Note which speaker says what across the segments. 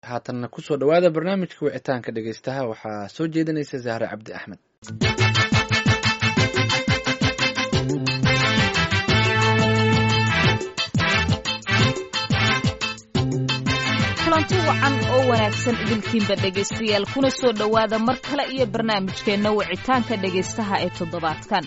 Speaker 1: haatanna kusoo dhawaada barnaamijka wicitaanka dhegeystaha waxaa soo jeedinaysa Zahra Cabdi Axmed.
Speaker 2: kulanti wacan oo wanaagsan idinkiinba dhegeystayaal kuna soo dhawaada mar kale iyo barnaamijkeena wicitaanka dhegeystaha ee toddobaadkan.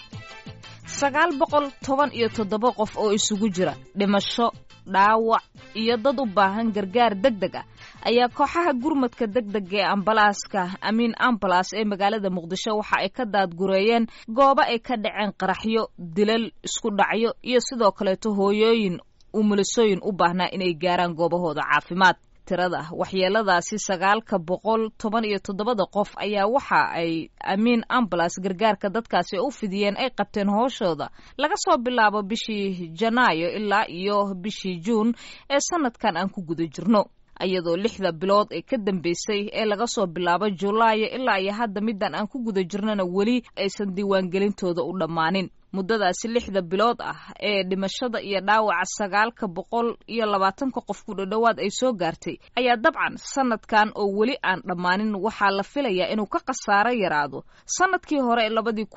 Speaker 2: 917 qof oo isugu jira dhimasho, dhaawac iyo dad u baahan gargaar degdeg ah ayaa kooxaha gurmadka degdega ee ambalaaska Amiin Ambulance ee magaalada Muqdisho waxa ay ka daadgureeyeen goobo ay ka dhaceen qaraxyo, dilal, isku dhacyo iyo sidoo kale hooyooyin umulisooyin u baahnaa inay gaaraan goobahooda caafimaad. tirada waxyeeladaasi 917 qof ayaa waxa ay Amiin Ambulance gargaarka dadkaasi u fidiyeen ay qabteen hooshooda laga soo bilaabo bishii Janaayo ilaa iyo bishii Juun ee sanadkan aan ku guda jirno, iyadoo 6 bilood ee ka dambeysay ee laga soo bilaabo Julaayo ilaa iyo hadda midan aan ku guda jirnana weli aysan diiwaangelintooda u dhammaanin. muddadaasi 6 bilood ah ee dhimashada iyo dhaawaca 920 qof ku dhawaad ay soo gaartay ayaa dabcan sanadkan oo weli aan dhammaanin waxaa la filayaa inuu ka khasaaro yaraado sanadkii hore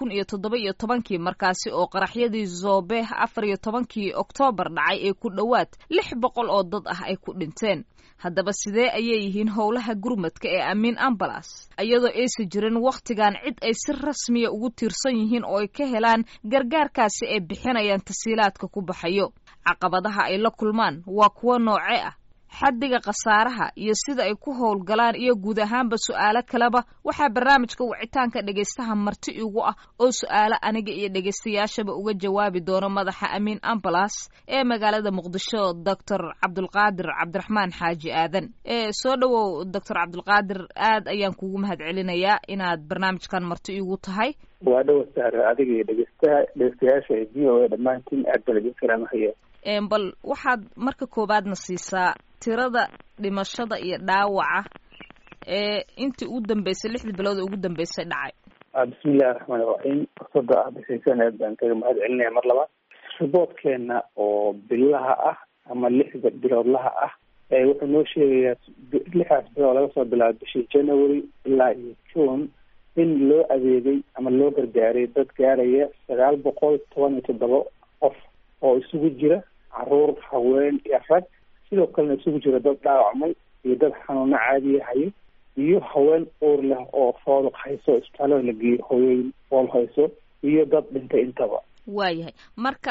Speaker 2: 2017 markaasi oo qaraxyadii Zobe 14 Oktoobar dhacay ee ku dhawaad 600 oo dad ah ay ku dhinteen. haddaba sidee ayay yihiin howlaha gurmadka ee Amiin Ambulance iyadoo aysan jirin waqtigan cid ay si rasmiya ugu tiirsan yihiin oo ay ka helaan gargaarkaasi ay bixinayaan tasiilaadka ku baxayo. caqabadaha ay la kulmaan waa kuwa noocee ah, xaddiga khasaaraha iyo sida ay ku howlgalaan iyo guud ahaanba su'aalo kaleba waxaa barnaamijka wicitaanka dhegeystaha marti igu ah oo su'aalo aniga iyo dhegeystayaashaba uga jawaabi doono madaxa Amiin Ambulance ee magaalada Muqdisho Dr. Cabdulqaadir Cabdiraxmaan Xaaji Aadan. soo dhawow Dr. Cabdulqaadir, aad ayaan kugu mahadcelinayaa inaad barnaamijkan marti igu tahay.
Speaker 3: waa dhaw Sahra, adiga iyo dhegeystayaasha VOA dhammaantiin aad baan idin salaamayaa.
Speaker 2: bal waxaad marka koobaadna siisaa tirada dhimashada iyo dhaawaca ee intii ugu dambeysay 6 bilood ugu dambeysay dhacay.
Speaker 3: bismillahi raxmaani raxiim. fursada aad bixiseen aad baan kaga mahadcelinaya mar labaad. riboodkeena oo bilaha ah ama 6 biloodlaha ah wuxuu noo sheegayaa 6 bilood laga soo bilaabo bishii January ilaa iyo June in loo adeegay ama loo gargaaray dad gaaraya 917 qof oo isugu jira caruur, haween iyo rag, sidoo kalena isugu jira dad dhaawacmay iyo dad xanuuno caadi hayo iyo haween uur leh oo fool hayso isbitaalada la geeyo, hooyooyin fool hayso iyo dad dhintay intaba.
Speaker 2: waayahay marka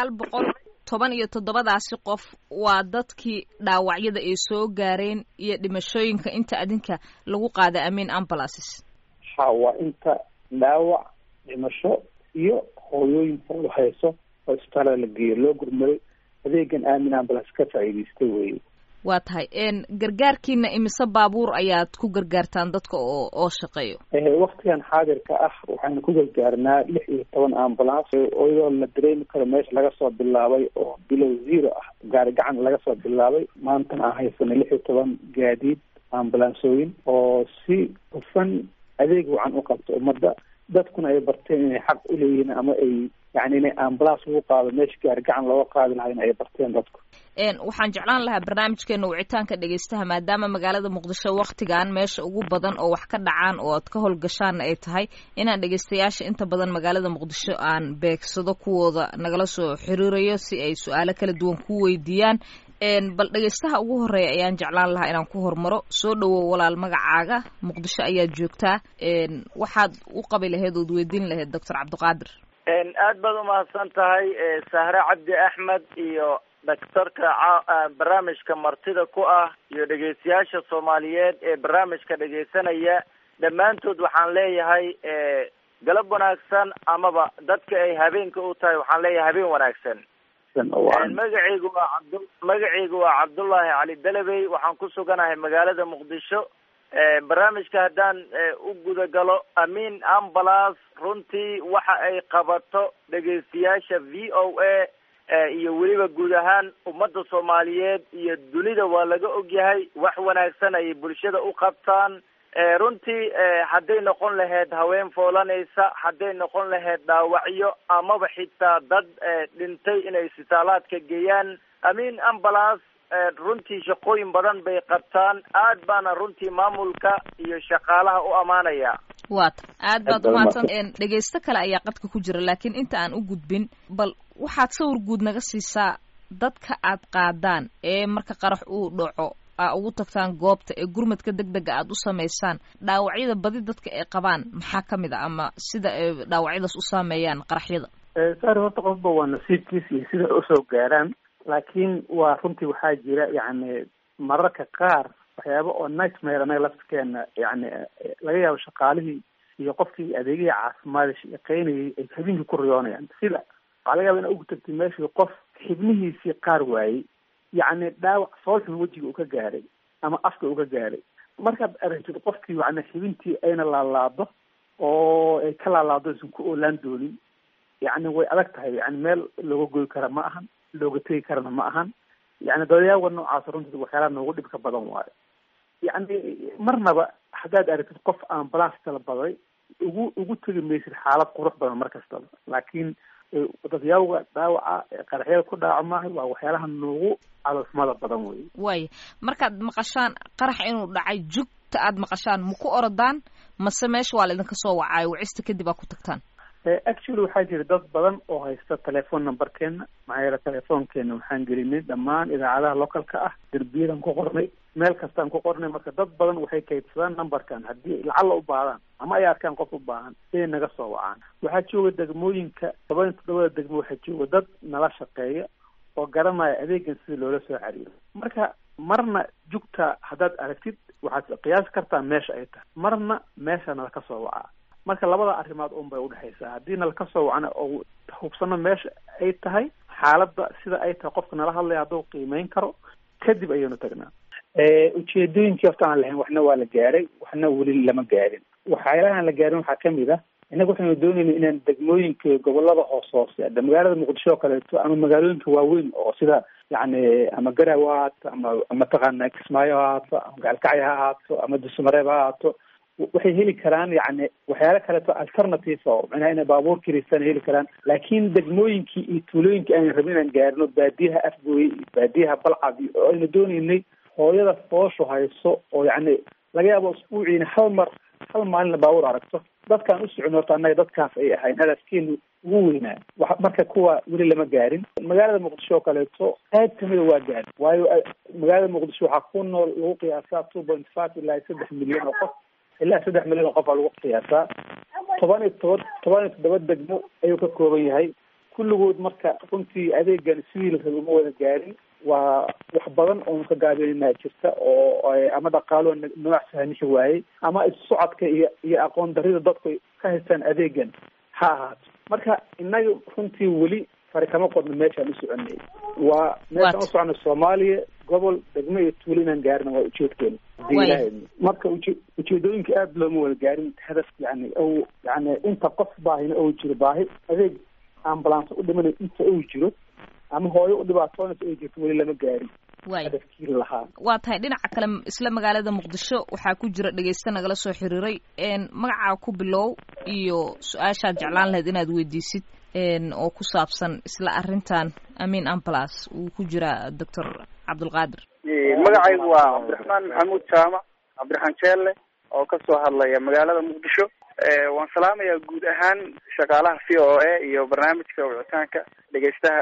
Speaker 2: 917daasi qof waa dadkii dhaawacyada ay soo gaareen iyo dhimashooyinka inta adinka lagu qaaday Amiin Ambulance.
Speaker 3: waa inta dhaawac, dhimasho iyo hooyooyin fool hayso oo isbitaalada la geeyo loo gurmaday adeegan Amiin Ambulance ka faa'iideystay weeye.
Speaker 2: waa tahay gargaarkiina imise baabuur ayaad ku gargaartaan dadka oo shaqeeyo?
Speaker 3: waqtigan xaadirka ah waxaan ku gargaarnaa 16 ambulance oo la dareemi karo meesha laga soo bilaabay oo bilow zero ah, gaari gacan laga soo bilaabay. maantana aan haysano 16 gaadiid ambulansooyin oo si hufan adeeg wacan u qabto ummadda, dadkuna ay barteen inay xaq u leeyihiin ama ay inay ambulance ugu qaado meesha gaari gacan looga qaadi lahayn ay barteen dadku.
Speaker 2: waxaan jeclaan lahaa barnaamijkeena wicitaanka dhegeystaha maadaama magaalada Muqdisho waqtigan meesha ugu badan oo wax ka dhacaan oo aad ka howlgashaan ay tahay inaan dhegeystayaasha inta badan magaalada Muqdisho aan beegsado kuwooda nagala soo xiriirayo si ay su'aalo kala duwan ku weydiiyaan. bal dhegeystaha ugu horeeya ayaan jeclaan lahaa inaan ku hormaro. soo dhawow walaal, magacaaga, Muqdisho ayaad joogtaa, waxaad u qabi lahayd ood weydiin lahayd Dr. Cabdulqaadir?
Speaker 4: aad baad umahadsan tahay Sahra Cabdi Axmed iyo daktarka barnaamijka martida ku ah iyo dhegeystayaasha Soomaaliyeed ee barnaamijka dhegeysanaya dhammaantood waxaan leeyahay galab wanaagsan, amaba dadka ay habeenka u tahay waxaan leeyahay habeen wanaagsan. magacaygu waa Cabdullaahi Cali Dalabey, waxaan ku suganahay magaalada Muqdisho. barnaamijka haddaan u guda galo, Amiin Ambulance runtii waxa ay qabato dhegeystayaasha VOA iyo weliba guud ahaan ummadda Soomaaliyeed iyo dunida waa laga ogyahay wax wanaagsan ay bulshada u qabtaan. runtii hadday noqon lahayd haween foolanaysa, hadday noqon lahayd dhaawacyo amaba xitaa dad dhintay inay isbitaalaadka geeyaan, Amiin Ambulance runtii shaqooyin badan bay qabtaan, aad baana runtii maamulka iyo shaqaalaha u ammaanaya.
Speaker 2: waata aad baad umahadsan. dhegaysto kale ayaa qadka ku jira, laakiin inta aan u gudbin bal waxaad sawir guud naga siisaa dadka aad qaadaan ee marka qarax uu dhaco aa ugu tagtaan goobta ee gurmadka degdega aad u samaysaan. dhaawacyada badi dadka ay qabaan maxaa ka mid a ama sida ay dhaawacyadaas u saameeyaan qaraxyada?
Speaker 3: saari horta qofba waa nasiibkiis iyo sida usoo gaaraan, laakiin waa runtii waxaa jira yani mararka qaar waxyaaba oo nightmare anaga laftirkeena yani laga yaabo shaqaalihii iyo qofkii adeegihii caafimaad shaqeynayay ay habeenkii ku riyoonayaan. sida waxaa laga yaaba ina ugu tagtay meeshii qof xibnihiisii qaar waayey, yacni dhaawac foolxun wejiga uu ka gaaray ama afka uu ka gaaray. markaad aragtid qofkii yani xibintii ayna laalaado oo ay ka laalaado aysan ku oolaan doonin, yani way adag tahay. yani meel looga goy kara ma ahan, looga tegi karana ma ahan. yani dadayaaga noocaas runtii waxyaalaha noogu dhibka badan waayo. yani marnaba haddaad aragtid qof ambulance dalbaday ugu tegi maysid xaalad qurux badan mar kastaba, laakiin dadyaawga dhaawaca qaraxyada ku dhaaco maaha waa waxyaalaha noogu caloolxumada badan wey.
Speaker 2: waaya markaad maqashaan qarax inuu dhacay jugta aad maqashaan ma ku orodaan mase meesha waa la idinka soo wacaayo wacista kadib aa ku tagtaan?
Speaker 3: actually waxaa jira dad badan oo haysta telephone numberkeena. maxaa yeele telefoonkeena waxaan gelinay dhammaan idaacadaha localka ah, derbiyadan ku qornay, meel kastaan ku qornay. marka dad badan waxay kaydsadaan numberkan haddii lacalla u baahdaan ama ay arkaan qof u baahan inay naga soo wacaan. waxaa jooga degmooyinka 7 degmo waxaa jooga dad nala shaqeeya oo garanaya adeegan sida loola soo xiriiro. marka marna jugta haddaad aragtid waxaad qiyaasi kartaa meesha ay tahay, marna meesha nala ka soo wacaa. marka labada arrimood un bay udhexaysaa. haddii nala ka soo wacna oo hubsano meesha ay tahay, xaaladda sida ay tahay, qofka nala hadlaya hadduu qiimeyn karo, kadib ayaynu tagnaa. ujeedooyinkii horta aan lahayn waxna waa la gaaray, waxna weli lama gaarin. waxyaalahaan la gaarin waxaa kamid ah innaga waxaynu doonayna inaan degmooyinka gobolada hoose hadda magaalada muqdisho oo kaleeto ama magaalooyinka waaweyn oo sida yani ama Garowe ha ahaato ama mataqaana Kismaayo ha ahaato ama Gaalkacyo ha ahaato ama Dhuusamareeb ha ahaato, waxay heli karaan yani waxyaalo kaleeto alternative oo macnaha inay baabuur kiristaan heli karaan. laakiin degmooyinkii iyo tuulooyinkii aan rabin inaan gaarino, baadiyaha Afgooy, baadiyaha Balcad oo aynu doonaynay hooyada foosho hayso oo yani laga yaabo usbuuciina hal maalin la baabuur aragto, dadkaan u socon horta annaga dadkaas ay ahayn hadafkeenu ugu weynaa. marka kuwa weli lama gaarin. magaalada muqdisho oo kaleeto qayb kamida waa gaarin, waayo magaalada muqdisho waxaa ku nool lagu qiyaasaa 2.5 ilaa 3 milyan oo qof, ilaa 3 milyan oo qof aa lagu qiyaasaa. 17 degmo ayuu ka kooban yahay. kulligood marka runtii adeegan sidii la rabay uma wada gaarin. waa wax badan oon ka gaabinayna jirta oo ama dhaqaalo nooc sahanixi waayey ama socodka iyo aqoon darida dadku ka haystaan adeegan ha ahaato. marka innaga runtii weli fari kama qodno meeshaan u soconay. waa meeshaan u soconay Soomaaliya, gobol, degmo iyo tuulo inaan gaarina waa ujeedkeena. marka ujeedooyinka aad looma wada gaarin. hadaf yani inta qof baahina oo jiro baahi adeeg ambulance u dhimanay inta uu jiro ama hooyo u dhibaatoonaysa ay jirto weli lama gaarin hadafkii lahaa.
Speaker 2: waa tahay dhinaca kale isla magaalada muqdisho waxaa ku jira dhegaysta nagala soo xiriiray. magacaa ku bilow iyo su-aashaad jeclaan lahayd inaad weydiisid oo ku saabsan isla arrintan Amin Ambulance. uu ku jira Dr. Cabdulqaadir.
Speaker 5: magacaygu waa Cabdiraxmaan Maxamuud Jaamac Cabdiraxmaan Jeelle oo ka soo hadlaya magaalada muqdisho. waan salaamayaa guud ahaan shaqaalaha VOA iyo barnaamijka wicitaanka dhegaystaha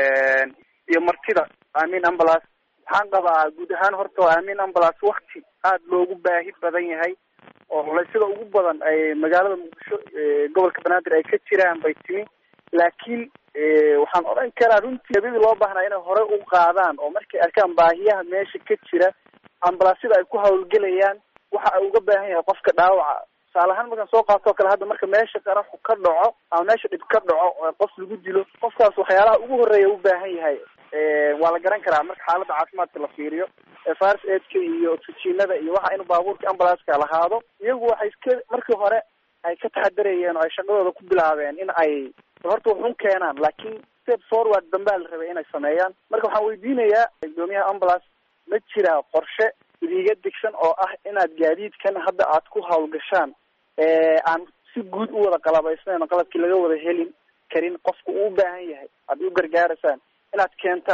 Speaker 5: iyo martida Amin Ambulance. waxaan qabaa guud ahaan horta Amin Ambulance wakti aad loogu baahi badan yahay oo sida ugu badan ay magaalada muqdisho gobolka Banaadir ay ka jiraan bay timi. laakiin waxaan oran karaa runtii sidii loo baahnaa inay hore u qaadaan oo markay arkaan baahiyaha meesha ka jira ambulance ay ku hawlgelayaan waxa ay uga baahan yahay qofka dhaawaca. saalahan markaan soo qaato kale hadda marka meesha qaraxu ka dhaco ama meesha dhib ka dhaco oo qof lagu dilo, qofkaas waxyaalaha ugu horeeya u baahan yahay waa la garan karaa marka xaaladda caafimaadka la fiiriyo. first aidka iyo oxygenada iyo waxa inuu baabuurka ambulance-ka lahaado. iyagu waxay iska markii hore ay ka taxadarayeen oo ay shaqadooda ku bilaabeen in ay horta wuxuun keenaan, laakiin step forward dambaa la rabay inay sameeyaan. marka waxaan weydiinayaa gudoomiyaha ambulance ma jiraa qorshe idiga digsan oo ah inaad gaadiidkan hadda aad ku hawlgashaan aan si guud u wada qalabaysnayn, qalabkii laga wada helin karin qofku uu baahan yahay, haddii u gargaaraysaan inaad keentaan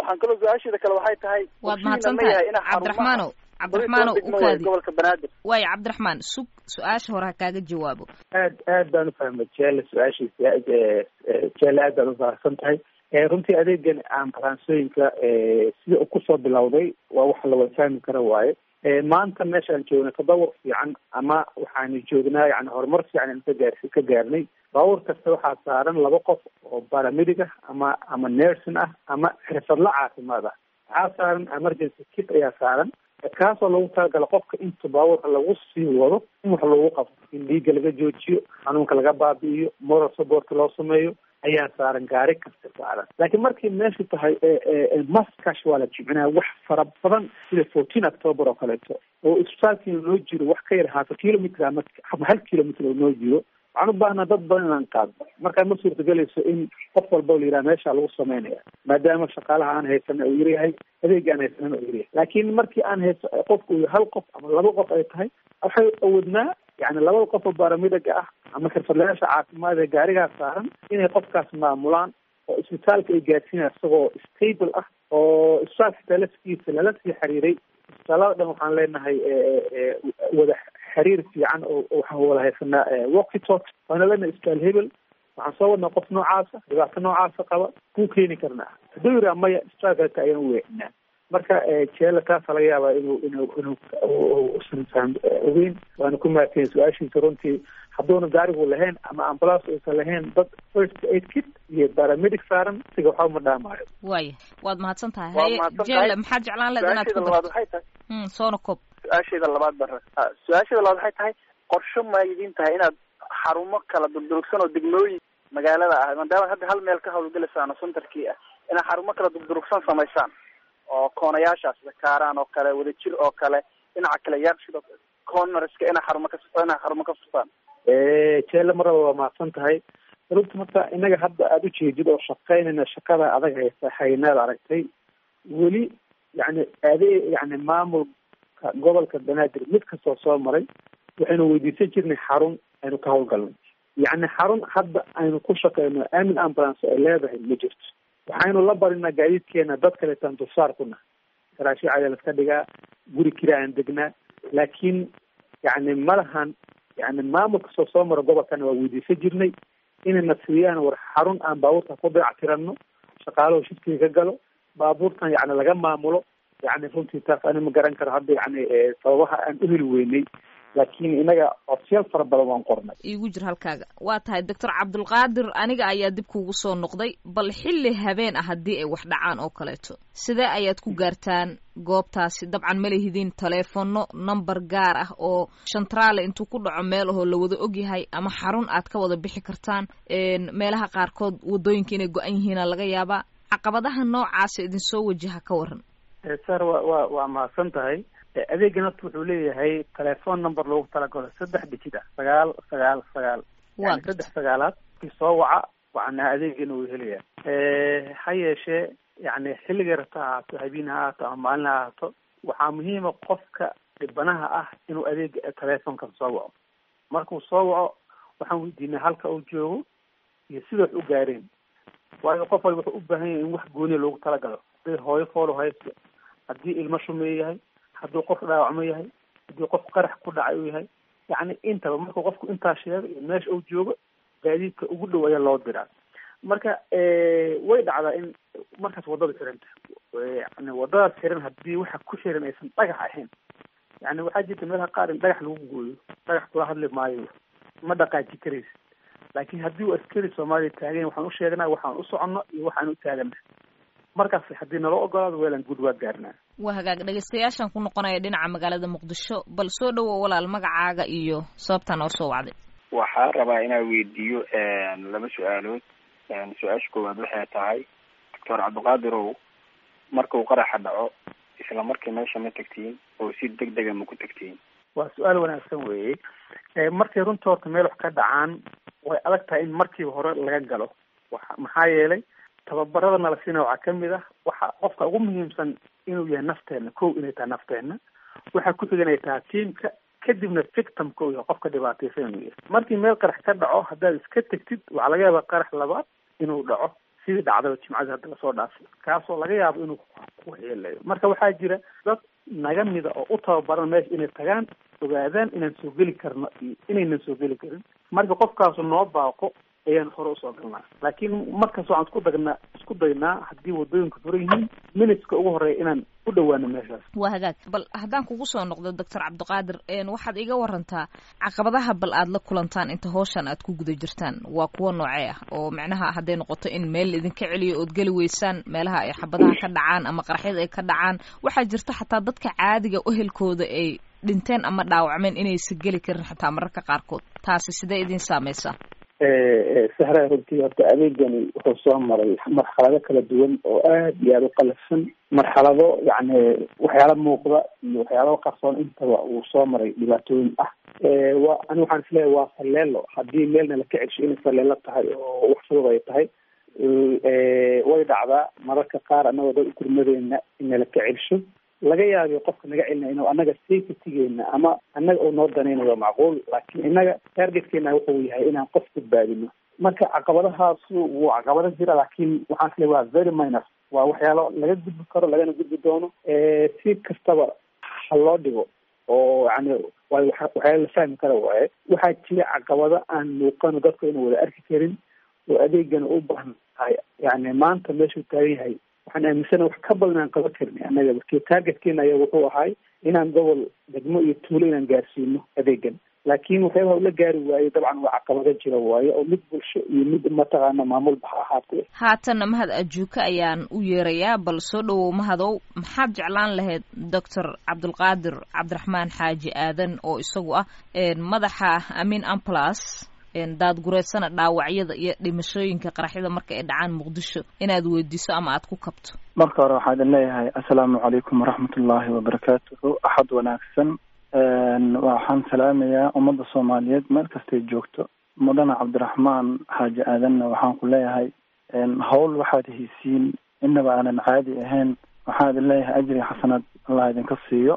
Speaker 5: waxaan kaloo su-aasheeda kale waxay tahay
Speaker 2: waad mahadsan tahay cabdiraxmaanow ukaadi
Speaker 5: gobolka banaadir
Speaker 2: waayo cabdiraxmaan sug su-aasha hore ha kaaga jawaabo
Speaker 3: aad baan ufahmay jele su-aashiisa jele aad baan ufahamsan tahay runtii adeegan ambalansooyinka sida uu kusoo bilowday waa wax la wada fahmi kara waaye maanta meeshaan joogna tadawur fiican ama waxaanu joognaa yani horumar fiican ka gaarnay baabuur kasta waxaa saaran 2 qof oo paramedic ah ama nursing ah ama xirfadla caafimaad ah waxaa saaran emergency kit ayaa saaran kaasoo lagu talagala qofka inta baabuurka lagu sii wado in wax lagu qabto in dhiigga laga joojiyo xanuunka laga baabi'iyo moral support loo sameeyo ayaa saaran gaari kasta saaran laakiin markay meeshu tahay maskash waa la jimcinaya wax fara badan sida 14 October oo kaleeto oo isbitaalkiina noo jiro wax ka yar 1/2 kilometer ama 1 kilometer oo noo jiro waxaan u baahnaa dad badan inaan qaadno markaa ma suurtagelayso in qof walba la yidhaha meesha lagu sameynaya maadaama shaqaalaha aan haysana uu yaryahay adeega aan haysanana uu yaryahay laakiin markii aan hayso qofku hal qof ama 2 qof ay tahay waxay awoodnaa yani 2 qof oo baaramidaga ah ama xirfadlayaasha caafimaad ee gaarigaa saaran inay qofkaas maamulaan oo isbitaalka ay gaarsiinaya isagoo stable ah oo isbitaalka talaskiisa lala sii xiriiray isbitaalada dhan waxaan leenahay wada xiriir fiican oo waxaan wada haysanaa walkie talk waana leenahay isbitaal hebel waxaan soo wadnaa qof noocaasa dhibaato noocaasa qaba kuu keeni karnaa hadduu yiraa maya isbitaalka ayaan u weecinaa marka jele taasa laga yaabaa inuu usan faham ogeyn waana ku mahadsan su-aashiisa runtii hadduuna gaarigu lahayn ama ambulance aysan lahayn dad first aid kit iyo paramedic saaran siga waxba ma dhaamaayo
Speaker 2: waaya waad mahadsan tahay haye jele maxaad jeclaan lahayd inaad ku darto
Speaker 5: waxay tahay
Speaker 2: soona koob
Speaker 5: su-aasheeda labaad su-aasheeda labaad waxay tahay qorsho ma idin tahay inaad xarumo kala durdurugsan oo degmooyin magaalada ah maadaama hadda hal meel ka hawlgalaysaan oo centerkii ah inaad xarumo kala durdurugsan samaysaan oo koonayaashaas kaaraan oo kale wadajir oo kale dhinaca kale yaaqshid oo cornerska inaa xarumo ka furtaan
Speaker 3: jele maraba waa mahadsan tahay runta marka inaga hadda aada ujeedid oo shaqeynayna shaqada adag haynaad aragtay weli yani maamulka gobolka banaadir mid kastoo soo maray waxaynu weydiisan jirnay xarun aynu ka hawlgalnay yani xarun hadda aynu ku shaqeyno amin ambulance ay leedahay ma jirto waxaynu la barinaa gaadiidkeena dad kaleetaan dulsaar kuna garaashiic ayaa laska dhigaa guri kira aan degnaa laakiin yani malahan yani maamulka soo mara gobolkana waa weydiisan jirnay inayna siiyaan war xarun aan baabuurta ku dayactirano shaqaalaho shifkiga ka galo baabuurtan yani laga maamulo yani runtii taas ani ma garan karo hadda yani sababaha aan uheli weynay laakiin inaga codsiyaal fara badan waan qornay
Speaker 2: iigu jir halkaaga waa tahay doctor cabdulqaadir aniga ayaa dib kuugu soo noqday bal xilli habeen ah haddii ay wax dhacaan oo kaleeto sidee ayaad ku gaartaan goobtaasi dabcan ma lehidin taleefono number gaar ah oo shantraale intuu ku dhaco meel ahoo la wada ogyahay ama xarun aad ka wada bixi kartaan meelaha qaarkood wadooyinka inay go-an yihiina laga yaabaa caqabadaha noocaasa idin soo wajaha ka waran
Speaker 3: sar waa mahadsan tahay adeegan horta wuxuu leeyahay telephone number loogu talagalo 3 digit ah 999 yani 3 sagaalaad kii soo waca waxaana adeegan uu helayaa ha yeeshee yani xilliga rabta ahaato habeen ha ahaato ama maalin ha ahaato waxaa muhiima qofka dhibanaha ah inuu adeega telefonka soo waco markuu soo waco waxaan weydiinaa halka uu joogo iyo sida wax u gaareen waayo qof walba wuxuu u baahan yahay in wax gooni loogu talagalo haddii hooyo foolo haysto haddii ilmo shumeeye yahay hadduu qof dhaawacmo yahay haddii qof qarax ku dhacay uu yahay yani intaba markuu qofku intaa sheego iyo meesha uu joogo gaadiidka ugu dhow ayaa loo diraa marka way dhacdaa in markaas wadada xiranta yani wadadaas xiran haddii waxa ku xiran aysan dhagax ahayn yani waxaa jirta meelaha qaar in dhagax lagu gooyo dhagax kula hadli maayo ma dhaqaaji karaysa laakiin haddii uu askari soomaaliya taagan waxaan u sheegnaa waxaan u soconno iyo waxaan u taagana markaas haddii naloo ogolaado weelan guud waa gaarnaa
Speaker 2: waa hagaag dhegeystayaashaan ku noqonaya dhinaca magaalada muqdisho bal soo dhawow walaal magacaaga iyo sababtaa noo soo wacday
Speaker 6: waxaa rabaa inaan weydiiyo 2 su-aalood su-aasha koowaad waxay tahay doctor cabdiqaadirow markuu qaraxa dhaco isla markii meesha ma tagtiin oo si degdega ma ku tagtiin
Speaker 3: waa su-aal wanaagsan weeye markay runta horta meel wax ka dhacaan way adag tahay in markiiba hore laga galo maxaa yeelay tababarada nala siina waxaa kamid ah waxa qofka ugu muhiimsan inuu yahay nafteena inay tahay nafteena waxaa ku xigan ay tahay tiimka kadibna victimka uu yahay qofka dhibaataysan inuu yahay markii meel qarax ka dhaco haddaad iska tegtid waxaa laga yaabaa qarax labaad inuu dhaco sidii dhacdaba jimcadii hadda lasoo dhaafay kaasoo laga yaabo inuu ku waxyeeleeyo. marka waxaa jira dad naga mida oo u tababaran meesha inay tagaan ogaadaan inaan soo geli karno iyo inaynan soo geli karin. marka qofkaasu noo baaqo ayaan hore usoo galnaa, laakiin markaas waxaan isku daynaa haddii wadooyinka furan yihiin minutska ugu horeeya inaan u dhawaano meeshaas.
Speaker 2: waa hagaag. bal haddaan kugu soo noqdo doctor cabdiqaadir, waxaad iga warantaa caqabadaha bal aad la kulantaan inta hawshan aad ku guda jirtaan waa kuwo noocee ah, oo macnaha hadday noqoto in meel idinka celiyo ood geli weysaan meelaha ay xabadaha ka dhacaan ama qaraxyada ay ka dhacaan. waxaa jirta xataa dadka caadiga ehelkooda ay dhinteen ama dhaawacmeen inaysa geli karin xataa mararka qaarkood. taasi sidee idin saamaysaa?
Speaker 3: sahra runtii horta adeegani wuxuu soo maray marxalado kala duwan oo aad iyo aada u qalafsan, marxalado yacni waxyaala muuqda iyo waxyaala qarsoon intaba uu soo maray dhibaatooyin ah. ani waxaan isleeyahay waa faleelo, haddii meelna la ka celsho inay faleelo tahay oo wax fudud ay tahay. way dhacdaa mararka qaar annagoo dad ukurmadeena in la ka celsho laga yaabiyo qofka naga celinaya inuu annaga safetygeena ama annaga uu noo danaynayo macquul, laakiin innaga targetkeena wuxuu yahay inaan qof badbaadino. marka caqabadahaasu wuu caqabado jira, laakiin waxaan isleeyahay waa very minor, waa waxyaalo laga gudbi karo lagana gudbi doono. si kastaba ha loo dhigo oo yani waxyaala la fahmi kara waaye. waxaa jira caqabado aan muuqano dadku inuu wada arki karin oo adeegana u baahan tahay. yani maanta meeshuu taagan yahay waxaan aaminsana wax ka badan aan qaban karnay annaga, markii targetkeena ayaa wuxuu ahay inaan gobol, degmo iyo tuulo inaan gaarsiino adeegan. laakiin waxyaabaha ula gaari waaye dabcan waa caqabado jira waaye oo mid bulsho iyo mid mataqaana maamulba ha ahaatee.
Speaker 2: haatana mahad ajuuka ayaan u yeerayaa. bal soo dhawow mahadow, maxaad jeclaan lahayd doctor cabdulqaadir cabdiraxmaan xaaji aadan oo isagu ah madaxa amiin amplas daadgureedsana dhaawacyada iyo dhimashooyinka qaraxyada marka ay dhacaan muqdisho inaad weydiiso ama aad ku kabto?
Speaker 7: marka hore waxaan idin leeyahay assalaamu calaykum waraxmatullaahi wabarakaatuhu. axad wanaagsan. waxaan salaamayaa ummadda soomaaliyeed meel kastay joogto. mudane cabdiraxmaan xaaji aadanna waxaan ku leeyahay hawl waxaad heysiin inaba aanan caadi ahayn. waxaan idin leeyahay ajri xasanad allah idinka siiyo.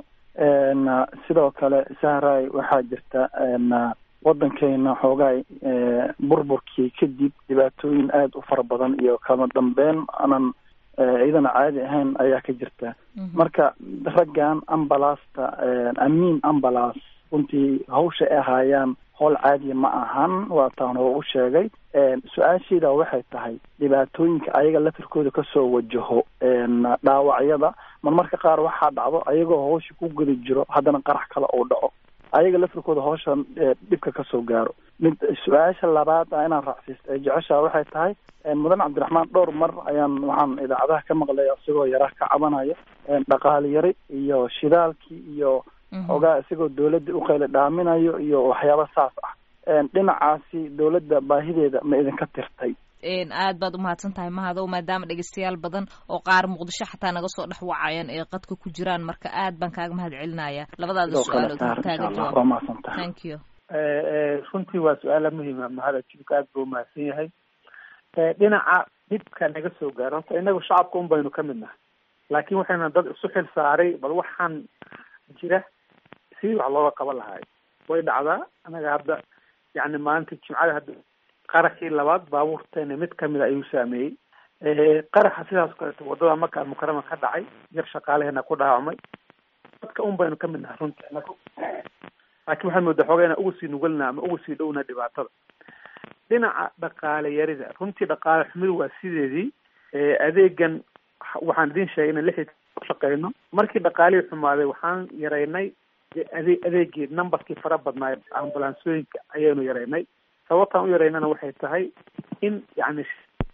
Speaker 7: sidoo kale sahraay waxaa jirta waddankeena xoogaay burburkii kadib dhibaatooyin aada u fara badan iyo kama dambeyn aanan iyadana caadi ahayn ayaa ka jirta. marka raggan ambalaasta amiin ambalaas runtii hawsha ay ahaayaan howl caadiya ma ahan, waa taan oo u sheegay. su-aasheeda waxay tahay dhibaatooyinka ayaga lafirkooda kasoo wajaho dhaawacyada marmarka qaar waxaa dhacdo ayagoo hawsha ku guda jiro haddana qarax kale oo dhaco ayaga lafirkooda hawshan dhibka kasoo gaaro. mid su-aasha labaad ah inaan raacsiisto ee jeceshaa waxay tahay mudan cabdiraxmaan dhowr mar waxaan idaacadaha ka maqlay isagoo yara ka cabanaya dhaqaale yari iyo shidaalkii iyo ogaa isagoo dawladda u qayla dhaaminayo iyo waxyaaba saas ah. dhinacaasi dawladda baahideeda ma idinka tirtay?
Speaker 2: aad baad umahadsan tahay mahadow, maadaama dhegeystayaal badan oo qaar muqdisho xataa naga soo dhex wacayaan ee qadka ku jiraan. marka aad baan kaaga mahad celinaya labadaada su-aalood taagan jawaab. thank you.
Speaker 3: runtii waa su-aala muhiima. mahad ajuuka aad buu umahadsan yahay. dhinaca dhibka naga soo gaaro horta inagu shacabka un baynu ka mid nahay, laakiin waxayna dad isu xil saaray bal waxaan jira sidii wax looga qaban lahaay. way dhacdaa anaga hadda yani maalinta jimcada hadda qaraxii labaad baabuurteena mid kamida ayuu saameeyey. qaraxa sidaas kaleeto wadada Maka Almukarama ka dhacay, yar shaqaalaheena ku dhaawacmay. dadka un baynu ka mid nahay runtii anagu, laakiin waxaan moodaa xoogaa inaan ugu sii nugalnaa ama ugu sii dhowna dhibaatada. dhinaca dhaqaale yarida runtii dhaqaale xumidu waa sideedii. adeegan waxaan idin sheegay inaan lixii ku shaqeyno. markii dhaqaalihii xumaaday waxaan yaraynay adeegii numberkii fara badnaa ambulaansooyinka ayaynu yaraynay. sababtaan u yaraynana waxay tahay in yani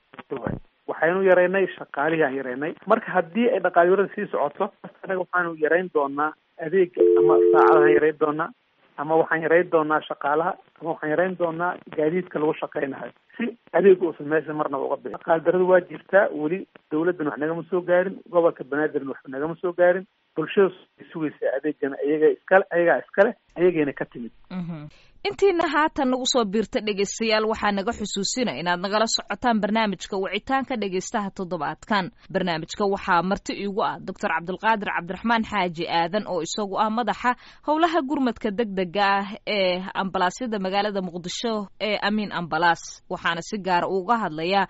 Speaker 3: waxaynu yaraynay shaqaalihii aan yaraynay. marka haddii ay dhaqaalyarada sii socoto anaga waxaanu yarayn doonaa adeega ama saacadahaan yarayn doonaa ama waxaan yarayn doonaa shaqaalaha ama waxaan yarayn doonaa gaadiidka lagu shaqaynayo si adeeg uusan meesha marnaba uga bixin. dhaqaal daradu waa jirtaa weli, dawladdan wax nagama soo gaarin, gobolka banaadirna wax nagama soo gaarin. bulshada sugaysa adeegana ayagaa iskale ayagayna ka timid.
Speaker 2: intiina haatan nagu soo biirta dhegaystayaal waxaa naga xusuusina inaad nagala socotaan barnaamijka wicitaanka dhegaystaha toddobaadkan. barnaamijka waxaa marti iigu ah doctor cabdulqaadir cabdiraxmaan xaaji aadan oo isagu ah madaxa howlaha gurmadka degdega ah ee ambalaasyada magaalada muqdisho ee amiin ambalaas, waxaana si gaara uga hadlayaa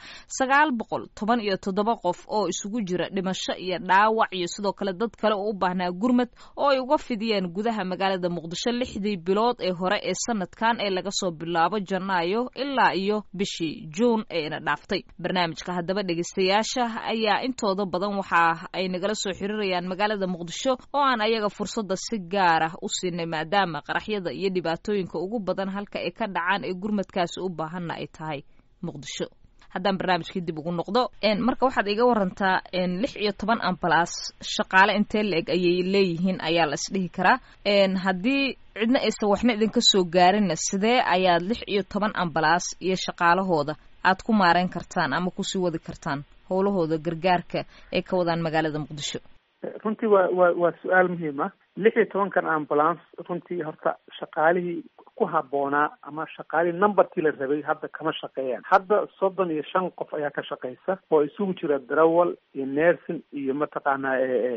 Speaker 2: 917 qof oo isugu jira dhimasho iyo dhaawac iyo sidoo kale dad kale oo u baahnaa gurmad oo ay uga fidiyeen gudaha magaalada muqdisho 6 bilood ee hore ee sanadkan ee laga soo bilaabo Janaayo ilaa iyo bishii Juun ee ina dhaaftay. barnaamijka haddaba dhegaystayaasha ayaa intooda badan waxa ay nagala soo xiriirayaan magaalada muqdisho oo aan ayaga fursada si gaar ah u siinay maadaama qaraxyada iyo dhibaatooyinka ugu badan halka ay ka dhacaan ee gurmadkaasi u baahanna ay tahay muqdisho. haddaan barnaamijkii dib ugu noqdo marka waxaad iga warantaa 16 ambalaas shaqaale intee la-eg ayay leeyihiin ayaa la isdhihi karaa haddii cidna aysan waxna idinka soo gaarinna sidee ayaad 16 ambalaas iyo shaqaalahooda aad ku maareyn kartaan ama kusii wadi kartaan howlahooda gargaarka ee ka wadaan magaalada muqdisho?
Speaker 3: runtii waa su-aal muhiim ah. 16 ambulance runtii horta shaqaalihii ku habboonaa ama shaqaalihii numberkii la rabay hadda kama shaqeeyaan. hadda 35 qof ayaa ka shaqeysa oo isugu jira darawal iyo nursing iyo mataqaanaa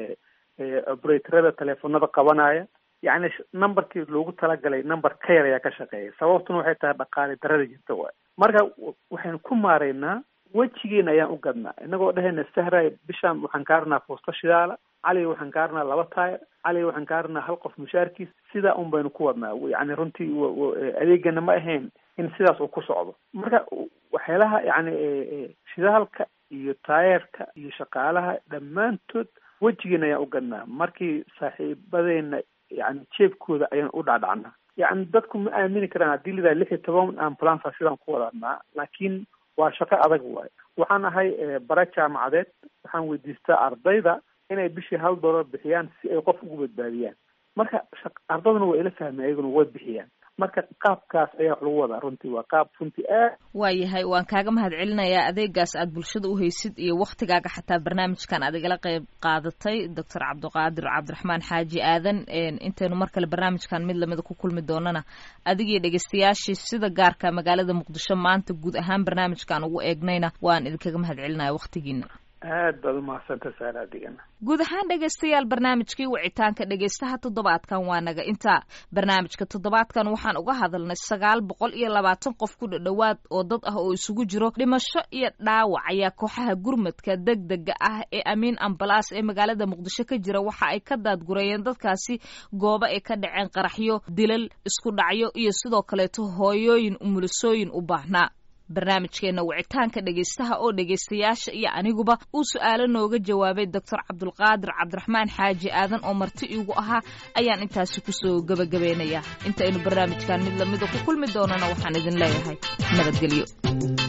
Speaker 3: operatorada teleefonada qabanaya. yacni numberkii loogu talagalay number ka yar ayaa ka shaqeeya. sababtuna waxay tahay dhaqaale darada jirta waay. marka waxaynu ku maareynaa wejigeena ayaan u gadnaa inagoo dhahayna sahray bishaan waxaan kaarnaa foosto shidaala, cali waxaan kaarnaa 2 taayir, cali waxaan kaarnaa 1 qof mushaarkiis. sidaa un baynu ku wadnaa. yani runtii adeegana ma ahayn in sidaas uu ku socdo. marka waxyaalaha yani shidaalka iyo taayirka iyo shaqaalaha dhammaantood wejigeena ayaan u gadnaa. markii saaxiibadeena yani jeebkooda ayaan u dhacdhacnaa. yani dadku ma aamini karaan haddii lidaa 16 ambulance sidaan ku wadanaa, laakiin waa shaqo adag waay. waxaan ahay bara jaamacadeed, waxaan weydiistaa ardayda inay bishii $1 bixiyaan si ay qof ugu badbaadiyaan. marka ardayduna waa ila fahmay, ayaguna way bixiyaan. marka qaabkaas ayaa wax lagu wadaa. runtii waa qaab runtii
Speaker 2: waayahay waan kaaga mahadcelinayaa adeegaas aad bulshada u haysid iyo waktigaaga xataa barnaamijkan aad igala qayb qaadatay doctor cabdiqaadir cabdiraxmaan xaaji aadan. intaynu mar kale barnaamijkan mid lamida ku kulmi doonana adigii dhegaystayaashii sida gaarka magaalada muqdisho maanta guud ahaan barnaamijkan ugu eegnayna waan idinkaga mahadcelinaya waktigiina.
Speaker 3: aad baad umahadsantahay saara adigana.
Speaker 2: guud ahaan dhegaystayaal barnaamijkii wicitaanka dhegaystaha toddobaadkan waa naga intaa. barnaamijka toddobaadkan waxaan uga hadalnay 920 qof ku dhowaad oo dad ah oo isugu jiro dhimasho iyo dhaawac ayaa kooxaha gurmadka degdega ah ee amiin ambalaas ee magaalada muqdisho ka jira waxa ay ka daadgurayeen dadkaasi goobo ay ka dhaceen qaraxyo, dilal, isku dhacyo iyo sidoo kaleeto hooyooyin umulisooyin u baahnaa. barnaamijkeena wicitaanka dhegaystaha oo dhegaystayaasha iyo aniguba uu su'aalo nooga jawaabay doctor cabdulqaadir cabdiraxmaan xaaji aadan oo marti iigu ahaa ayaan intaasi kusoo gabagabeynayaa. intaynu barnaamijkan mid lamida ku kulmi doonana waxaan idin leeyahay nabadgelyo.